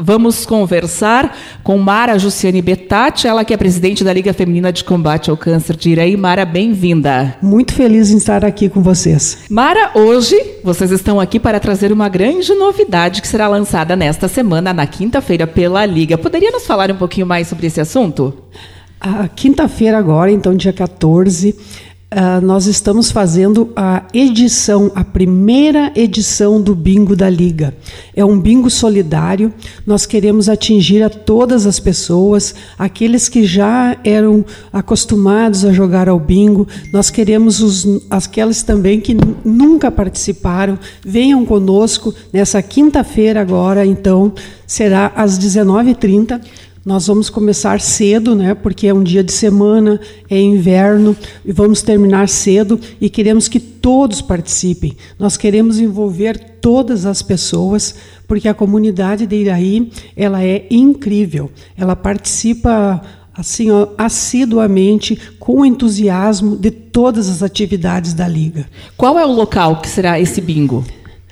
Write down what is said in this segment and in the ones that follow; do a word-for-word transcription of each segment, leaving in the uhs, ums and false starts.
Vamos conversar com Mara Jussiane Betatti, ela que é presidente da Liga Feminina de Combate ao Câncer de Iraí. Mara, bem-vinda. Muito feliz em estar aqui com vocês. Mara, hoje vocês estão aqui para trazer uma grande novidade que será lançada nesta semana, na quinta-feira, pela Liga. Poderia nos falar um pouquinho mais sobre esse assunto? A quinta-feira agora, então dia quatorze, Uh, nós estamos fazendo a edição, a primeira edição do bingo da Liga. É um bingo solidário, nós queremos atingir a todas as pessoas, aqueles que já eram acostumados a jogar ao bingo, nós queremos os, aqueles também que n- nunca participaram, venham conosco nessa quinta-feira agora, então, será às dezenove e trinta. Nós vamos começar cedo, né, porque é um dia de semana, é inverno, e vamos terminar cedo e queremos que todos participem. Nós queremos envolver todas as pessoas, porque a comunidade de Iraí, ela é incrível. Ela participa assim, ó, assiduamente, com entusiasmo de todas as atividades da Liga. Qual é o local que será esse bingo?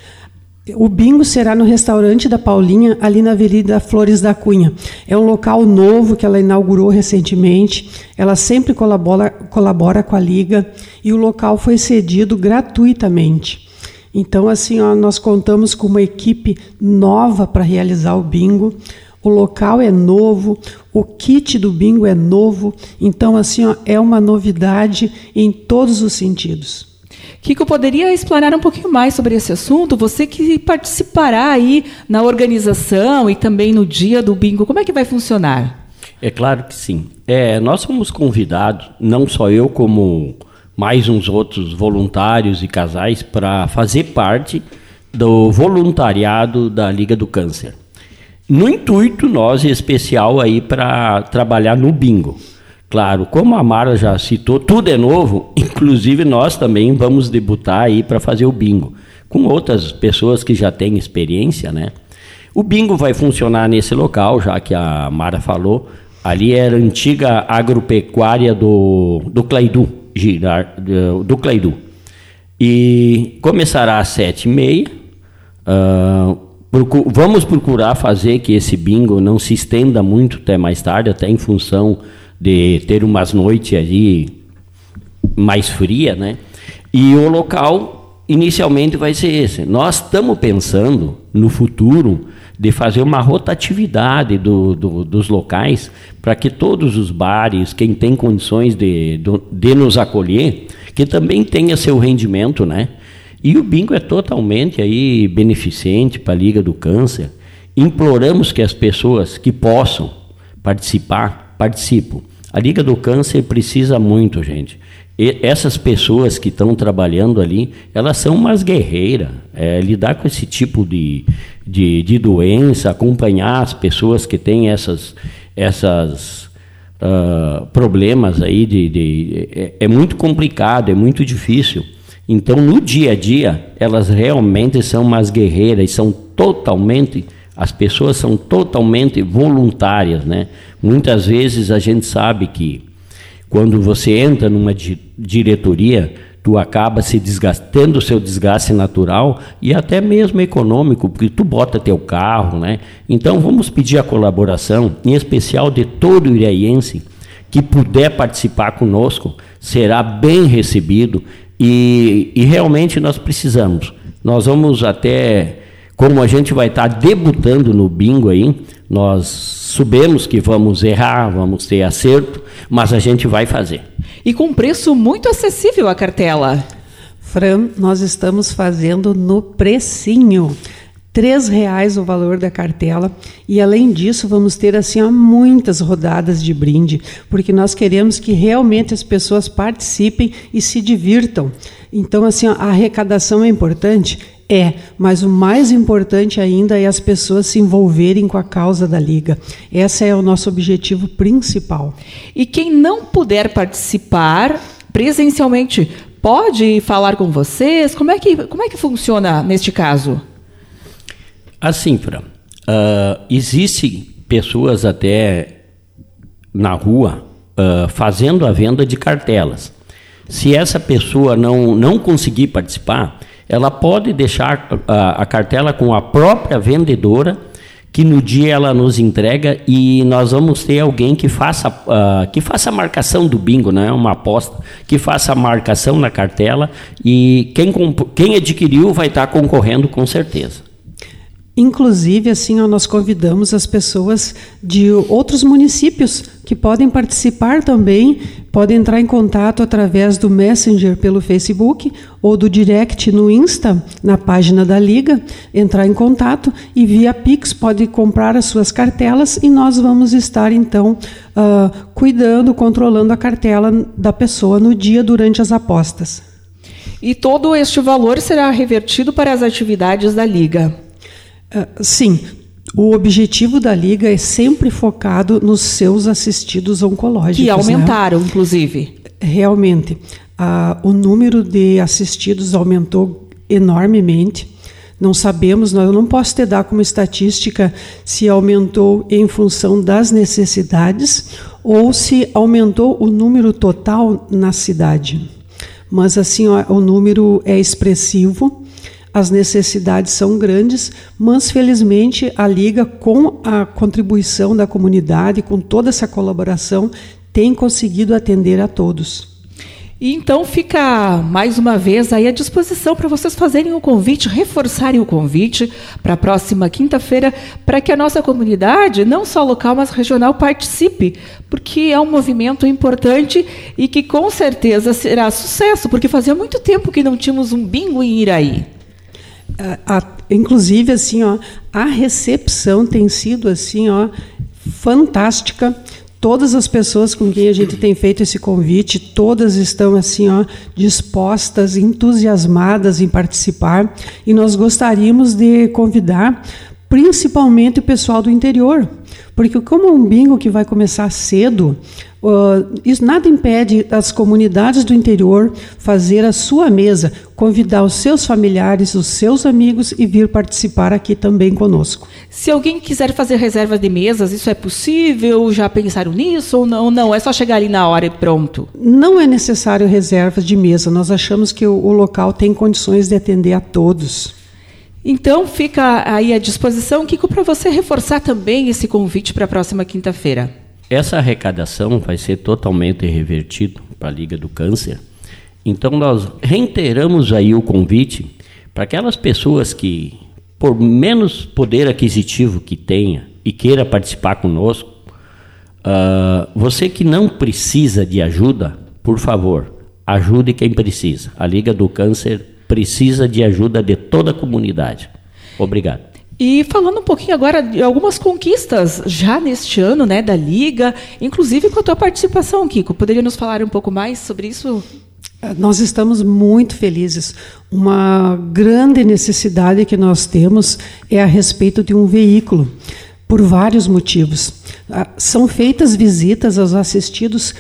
O bingo será no restaurante da Paulinha, ali na Avenida Flores da Cunha. É um local novo que ela inaugurou recentemente. Ela sempre colabora, colabora com a Liga e o local foi cedido gratuitamente. Então, assim, ó, nós contamos com uma equipe nova para realizar o bingo. O local é novo, o kit do bingo é novo. Então, assim, ó, é uma novidade em todos os sentidos. Kiko, poderia explanar um pouquinho mais sobre esse assunto? Você que participará aí na organização e também no dia do bingo, como é que vai funcionar? É claro que sim. É, nós fomos convidados, não só eu, como mais uns outros voluntários e casais, para fazer parte do voluntariado da Liga do Câncer. No intuito, nós, em especial, aí para trabalhar no bingo. Claro, como a Mara já citou, tudo é novo, inclusive nós também vamos debutar aí para fazer o bingo, com outras pessoas que já têm experiência, né? O bingo vai funcionar nesse local, já que a Mara falou, ali era a antiga agropecuária do, do Claidu, do Claidu. E começará às sete e meia, uh, procu- vamos procurar fazer que esse bingo não se estenda muito até mais tarde, até em função de ter umas noites ali mais frias, né? E o local inicialmente vai ser esse. Nós estamos pensando no futuro de fazer uma rotatividade do, do, dos locais para que todos os bares, quem tem condições de, de, de nos acolher, que também tenha seu rendimento, né? E o bingo é totalmente aí beneficente para a Liga do Câncer. Imploramos que as pessoas que possam participar, participem. A Liga do Câncer precisa muito, gente. E essas pessoas que estão trabalhando ali, elas são umas guerreiras. É, lidar com esse tipo de, de, de doença, acompanhar as pessoas que têm essas, essas uh, problemas aí, de, de, é, é muito complicado, é muito difícil. Então, no dia a dia, elas realmente são umas guerreiras e são totalmente... As pessoas são totalmente voluntárias, né? Muitas vezes a gente sabe que quando você entra numa di- diretoria, tu acaba se desgastando o seu desgaste natural e até mesmo econômico, porque tu bota teu carro, né? Então vamos pedir a colaboração, em especial de todo iraiense que puder participar conosco, será bem recebido e, e realmente nós precisamos. Nós vamos até... Como a gente vai estar debutando no bingo aí, nós sabemos que vamos errar, vamos ter acerto, mas a gente vai fazer. E com preço muito acessível a cartela. Fran, nós estamos fazendo no precinho. Três reais o valor da cartela e além disso vamos ter assim ó, muitas rodadas de brinde, porque nós queremos que realmente as pessoas participem e se divirtam. Então assim ó, a arrecadação é importante? É, mas o mais importante ainda é as pessoas se envolverem com a causa da Liga. Esse é o nosso objetivo principal. E quem não puder participar presencialmente, pode falar com vocês? Como é que, como é que funciona neste caso? Assim, Fran, uh, existem pessoas até na rua uh, fazendo a venda de cartelas. Se essa pessoa não, não conseguir participar, ela pode deixar a, a cartela com a própria vendedora, que no dia ela nos entrega e nós vamos ter alguém que faça, uh, que faça a marcação do bingo, não é uma aposta, que faça a marcação na cartela e quem, quem adquiriu vai estar concorrendo com certeza. Inclusive, assim, ó, nós convidamos as pessoas de outros municípios que podem participar também, podem entrar em contato através do Messenger pelo Facebook ou do Direct no Insta, na página da Liga, entrar em contato e via Pix pode comprar as suas cartelas e nós vamos estar, então, uh, cuidando, controlando a cartela da pessoa no dia durante as apostas. E todo este valor será revertido para as atividades da Liga? Uh, sim, o objetivo da Liga é sempre focado nos seus assistidos oncológicos. Que aumentaram, né? Inclusive. Realmente, uh, o número de assistidos aumentou enormemente. Não sabemos, eu não posso te dar como estatística se aumentou em função das necessidades ou se aumentou o número total na cidade. Mas assim, ó, o número é expressivo. As necessidades são grandes, mas felizmente a Liga, com a contribuição da comunidade, com toda essa colaboração, tem conseguido atender a todos. E então fica mais uma vez aí à disposição para vocês fazerem o convite, reforçarem o convite para a próxima quinta-feira, para que a nossa comunidade, não só local, mas regional, participe, porque é um movimento importante e que com certeza será sucesso, porque fazia muito tempo que não tínhamos um bingo em Iraí. A, a, inclusive, assim, ó, a recepção tem sido assim, ó, fantástica. Todas as pessoas com quem a gente tem feito esse convite, todas estão assim, ó, dispostas, entusiasmadas em participar. E nós gostaríamos de convidar principalmente o pessoal do interior, porque como é um bingo que vai começar cedo, uh, isso nada impede as comunidades do interior fazer a sua mesa, convidar os seus familiares, os seus amigos e vir participar aqui também conosco. Se alguém quiser fazer reserva de mesas, isso é possível? Já pensaram nisso ou não? Não, é só chegar ali na hora e pronto? Não é necessário reservas de mesa, nós achamos que o, o local tem condições de atender a todos. Então, fica aí à disposição, Kiko, para você reforçar também esse convite para a próxima quinta-feira. Essa arrecadação vai ser totalmente revertida para a Liga do Câncer. Então, nós reiteramos aí o convite para aquelas pessoas que, por menos poder aquisitivo que tenha e queira participar conosco, uh, você que não precisa de ajuda, por favor, ajude quem precisa. A Liga do Câncer precisa de ajuda de toda a comunidade. Obrigado. E falando um pouquinho agora de algumas conquistas já neste ano, né, da Liga, inclusive com a tua participação, Kiko. Poderia nos falar um pouco mais sobre isso? Nós estamos muito felizes. Uma grande necessidade que nós temos é a respeito de um veículo, por vários motivos. São feitas visitas aos assistidos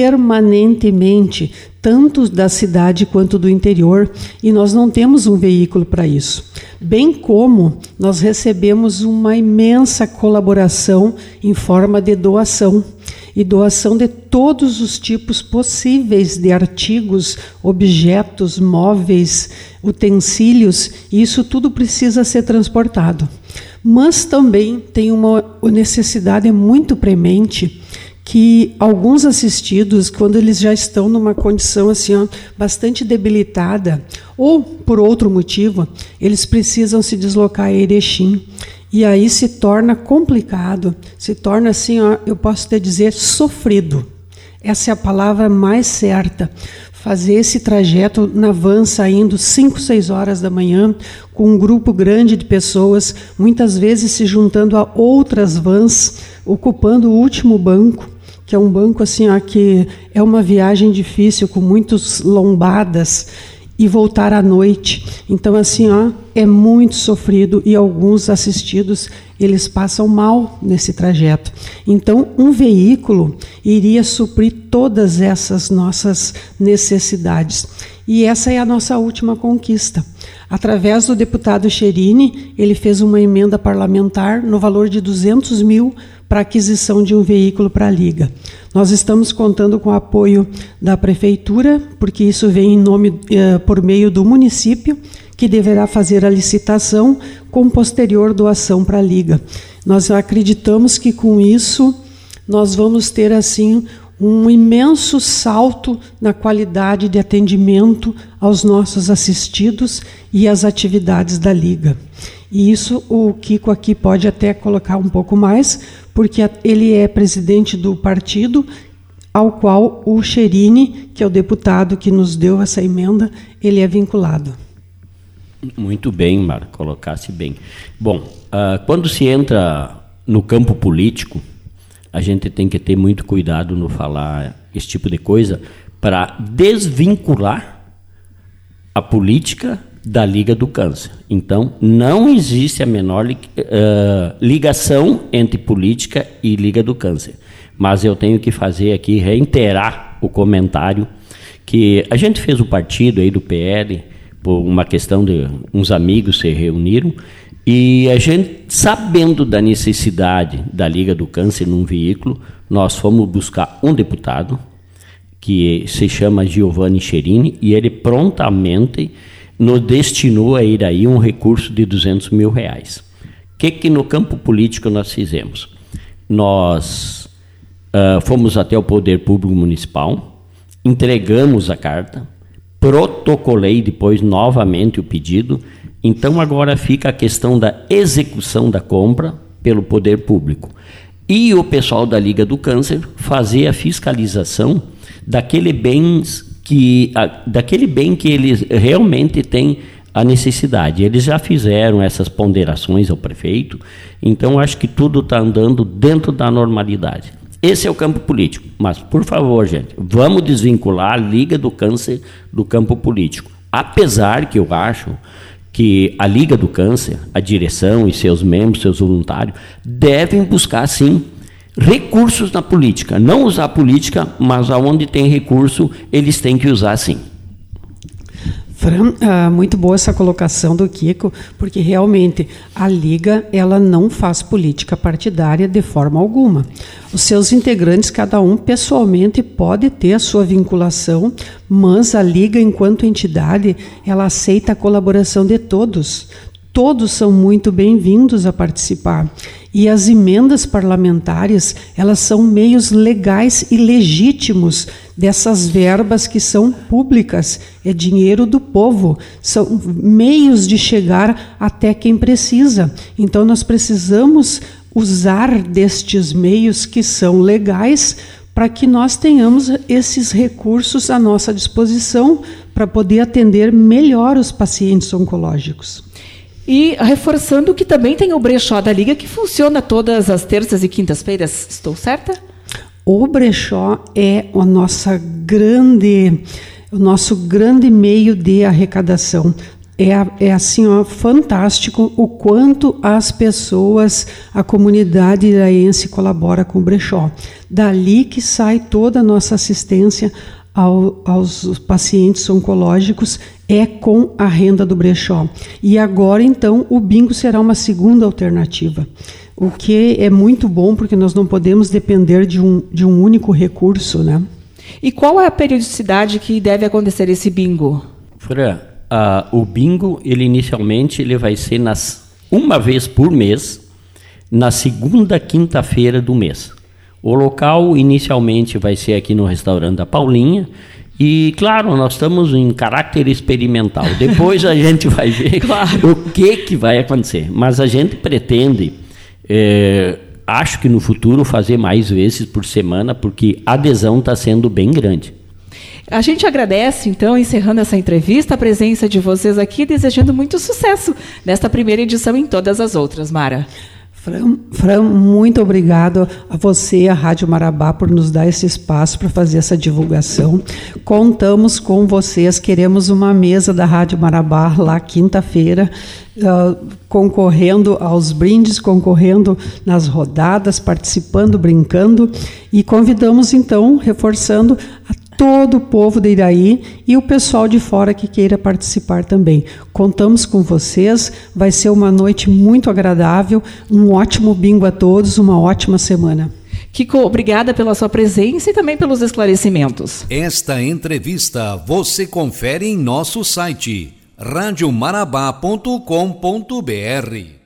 permanentemente, tanto da cidade quanto do interior, e nós não temos um veículo para isso. Bem como nós recebemos uma imensa colaboração em forma de doação, e doação de todos os tipos possíveis de artigos, objetos, móveis, utensílios, e isso tudo precisa ser transportado. Mas também tem uma necessidade muito premente que alguns assistidos, quando eles já estão numa condição assim, ó, bastante debilitada, ou por outro motivo, eles precisam se deslocar a Erechim. E aí se torna complicado, se torna assim, ó, eu posso te dizer, sofrido. Essa é a palavra mais certa. Fazer esse trajeto na van saindo cinco, seis horas da manhã, com um grupo grande de pessoas, muitas vezes se juntando a outras vans, ocupando o último banco, que é um banco assim, ó, que é uma viagem difícil, com muitas lombadas, e voltar à noite. Então, assim, ó, é muito sofrido e alguns assistidos, eles passam mal nesse trajeto. Então, um veículo iria suprir todas essas nossas necessidades. E essa é a nossa última conquista. Através do deputado Cherini, ele fez uma emenda parlamentar no valor de duzentos mil para aquisição de um veículo para a Liga. Nós estamos contando com o apoio da Prefeitura, porque isso vem em nome, eh, por meio do município, que deverá fazer a licitação com posterior doação para a Liga. Nós acreditamos que com isso nós vamos ter assim um imenso salto na qualidade de atendimento aos nossos assistidos e às atividades da Liga. E isso o Kiko aqui pode até colocar um pouco mais, porque ele é presidente do partido, ao qual o Cherini, que é o deputado que nos deu essa emenda, ele é vinculado. Muito bem, Mara, colocasse bem. Bom, uh, quando se entra no campo político, a gente tem que ter muito cuidado no falar esse tipo de coisa para desvincular a política da Liga do Câncer. Então, não existe a menor uh, ligação entre política e Liga do Câncer. Mas eu tenho que fazer aqui, reiterar o comentário que a gente fez o partido aí do P L, por uma questão de uns amigos se reuniram, e a gente, sabendo da necessidade da Liga do Câncer num veículo, nós fomos buscar um deputado, que se chama Giovanni Cherini, e ele prontamente nos destinou a ir aí um recurso de duzentos mil reais. O que que no campo político nós fizemos? Nós uh, fomos até o Poder Público Municipal, entregamos a carta, protocolei depois novamente o pedido. Então agora fica a questão da execução da compra pelo poder público. E o pessoal da Liga do Câncer fazer a fiscalização daquele, bens que, a, daquele bem que eles realmente têm a necessidade. Eles já fizeram essas ponderações ao prefeito, então acho que tudo está andando dentro da normalidade. Esse é o campo político, mas, por favor, gente, vamos desvincular a Liga do Câncer do campo político. Apesar que eu acho que a Liga do Câncer, a direção e seus membros, seus voluntários, devem buscar, sim, recursos na política. Não usar a política, mas aonde tem recurso, eles têm que usar, sim. Fran, ah, muito boa essa colocação do Kiko, porque realmente a Liga ela não faz política partidária de forma alguma. Os seus integrantes, cada um pessoalmente pode ter a sua vinculação, mas a Liga, enquanto entidade, ela aceita a colaboração de todos. Todos são muito bem-vindos a participar. E as emendas parlamentares, elas são meios legais e legítimos dessas verbas que são públicas, é dinheiro do povo, são meios de chegar até quem precisa. Então nós precisamos usar destes meios que são legais para que nós tenhamos esses recursos à nossa disposição para poder atender melhor os pacientes oncológicos. E reforçando que também tem o brechó da Liga, que funciona todas as terças e quintas-feiras, estou certa? O brechó é a nossa grande, o nosso grande meio de arrecadação. É, é assim, ó, fantástico o quanto as pessoas, a comunidade iraiense colabora com o brechó. Dali que sai toda a nossa assistência ao, aos pacientes oncológicos, é com a renda do brechó. E agora, então, o bingo será uma segunda alternativa, o que é muito bom, porque nós não podemos depender de um, de um único recurso, né? E qual é a periodicidade que deve acontecer esse bingo? Fran, uh, o bingo, ele inicialmente ele vai ser nas, uma vez por mês, na segunda quinta-feira do mês. O local, inicialmente, vai ser aqui no restaurante da Paulinha. E, claro, nós estamos em caráter experimental. Depois a gente vai ver claro. o que, que vai acontecer. Mas a gente pretende, é, acho que no futuro, fazer mais vezes por semana, porque a adesão está sendo bem grande. A gente agradece, então, encerrando essa entrevista, a presença de vocês aqui, desejando muito sucesso nesta primeira edição e em todas as outras, Mara. Fran, Fran, muito obrigado a você, a Rádio Marabá, por nos dar esse espaço para fazer essa divulgação. Contamos com vocês, queremos uma mesa da Rádio Marabá lá quinta-feira, uh, concorrendo aos brindes, concorrendo nas rodadas, participando, brincando, e convidamos então, reforçando a todo o povo de Iraí e o pessoal de fora que queira participar também. Contamos com vocês, vai ser uma noite muito agradável, um ótimo bingo a todos, uma ótima semana. Kiko, obrigada pela sua presença e também pelos esclarecimentos. Esta entrevista você confere em nosso site rádio marabá ponto com ponto br.